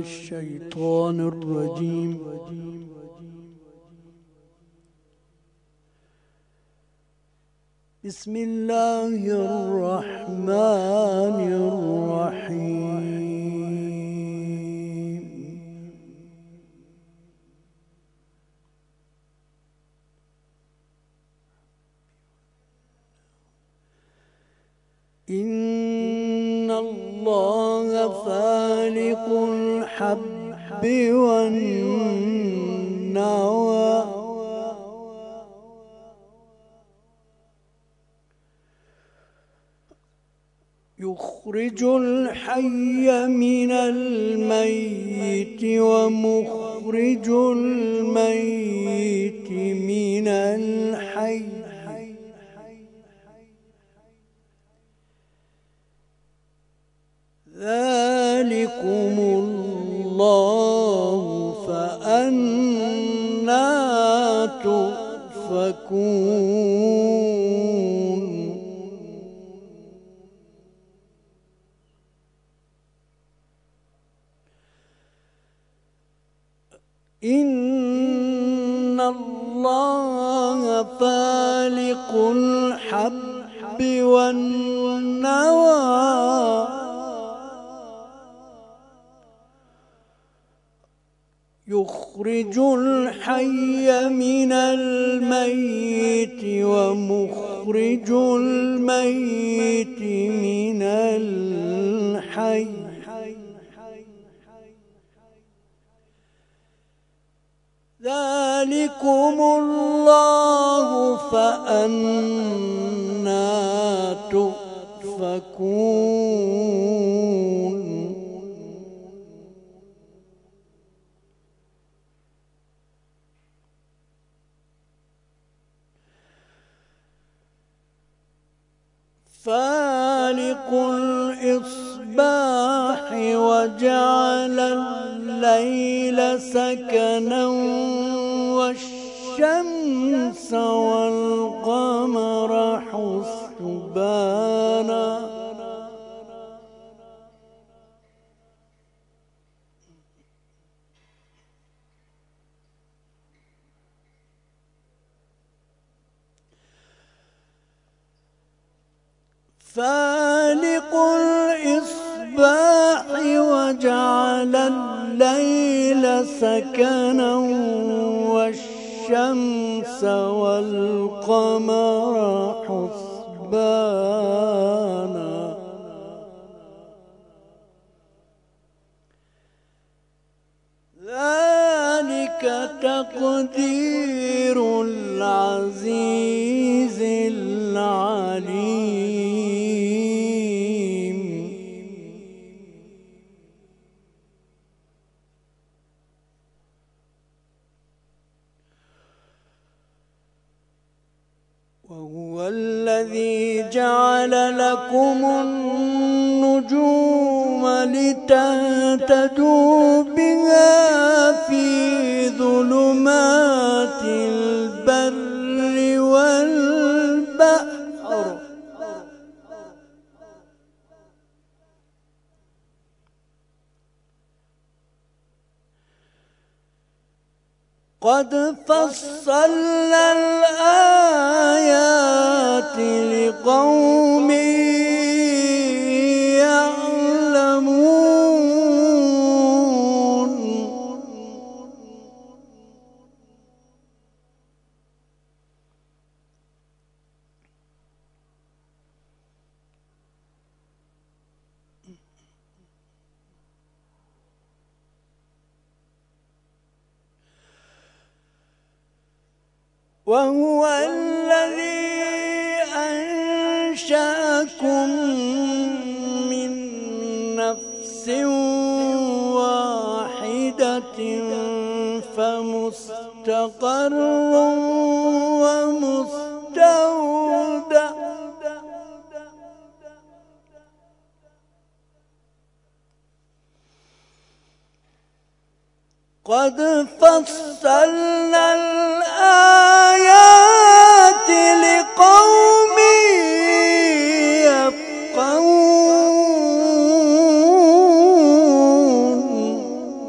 الشيطان الرجيم. بسم الله الرحمن الرحيم. إن الله فالق الحب والنوى يخرج الحي من الميت ومخرج الميت من الحي ذلكم الله فأنى تؤفكون. إن الله فالق الحب والنوى يخرج الحي من الميت ومخرج الميت من الحي ذلكم الله فأنى تؤفكون. فالق الإصباح وجعل الليل سكنا والشمس والقمر حسبانا فالق الإصباح وجعل الليل سكنا والشمس والقمر حسبانا ذلك تقدير العزيز العليم. وهو الذي جعل لكم النجوم لتهتدوا بها في ظلمات البر والبحر قد فصلنا الآيات لقوم يعلمون. وهو الذي أنشأكم من نفس واحدة فمستقر ومستودع قد فصلنا الآيات لقوم يفقهون.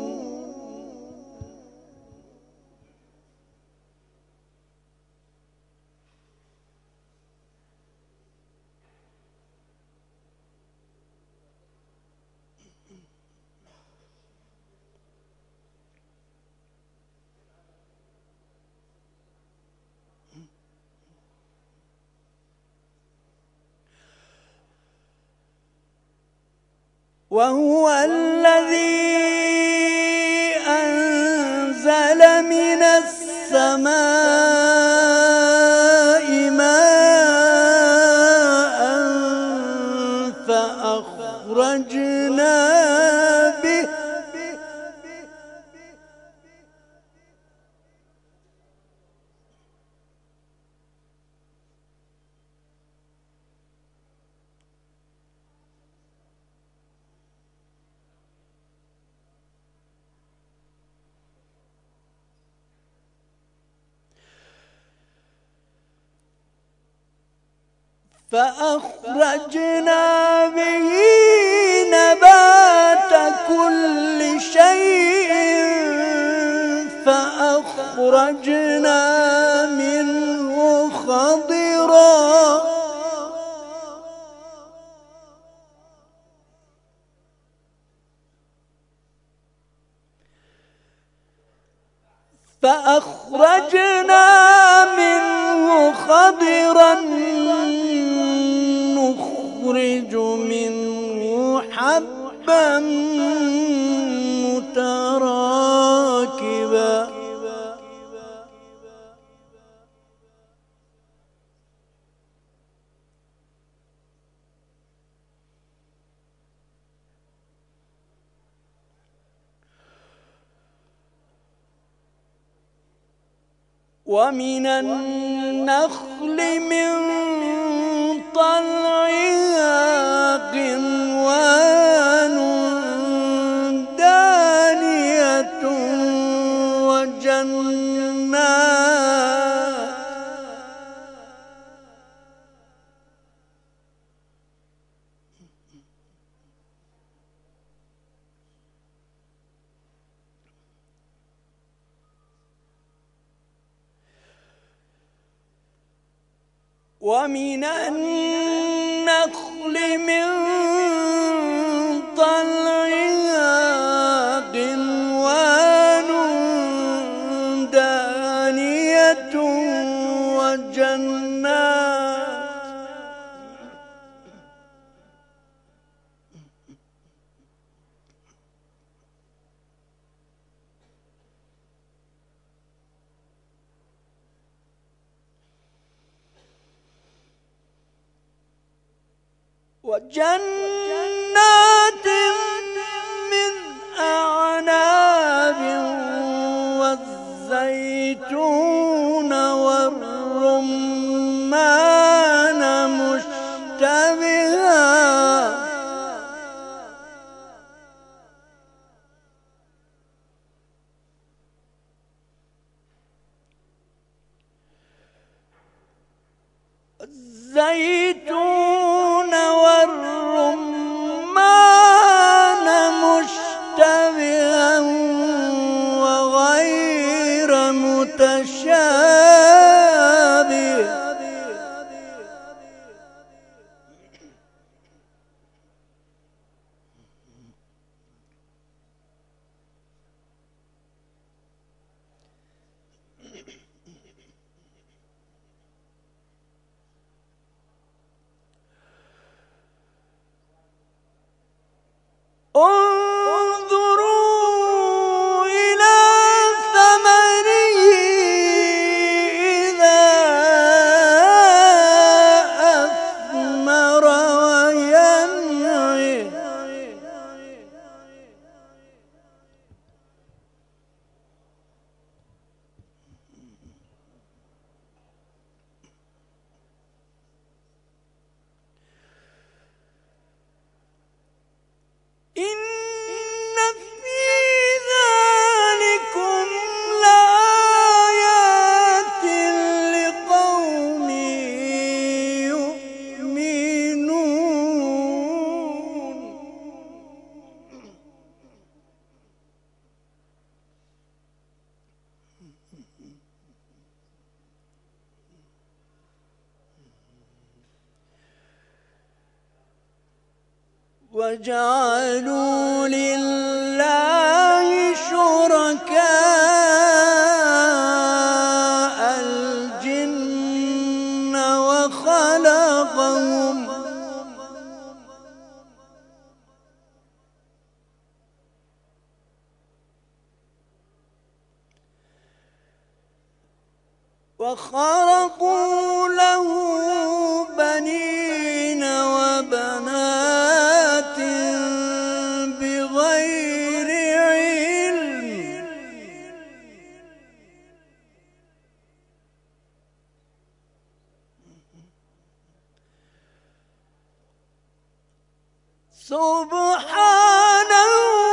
وهو الذي أنزل من السماء ماء فأخرجنا به نبات كل شيء فأخرجنا منه خضرا نخرج منه حبا متراكبا ومن النخل من طلعها قنوان دانية ومن النخل من طلعها قنوان دانية وجنات من أعناب والزيتون والرمان مشتبها وغير متشابه انظروا إلى ثمره إذا أثمر وينعي وجعلوا لله شركاء الجن وخلقهم وخرقوا له بنين وبنات بغير علم سبحانه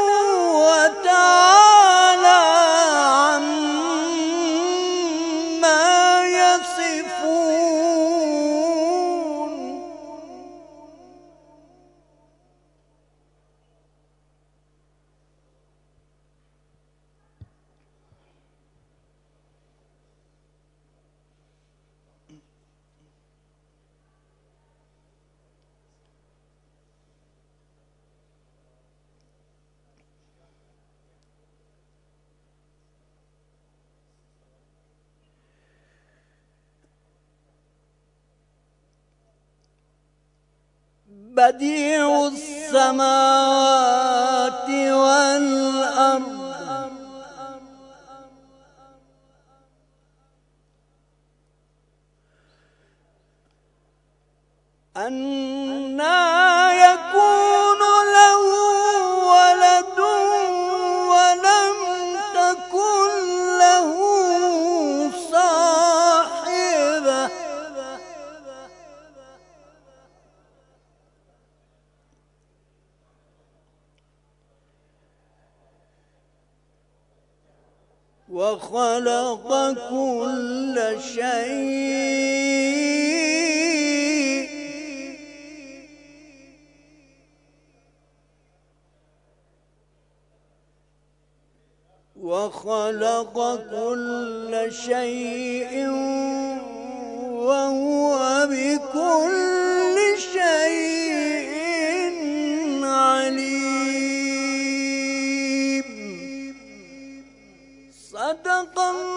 وتعالى عما يصفون بديع السماوات والأرض أنى يكون له ولد ولم تكن له صاحبة وخلق كل شيء وهو بكل شيء عليم. صدق الله.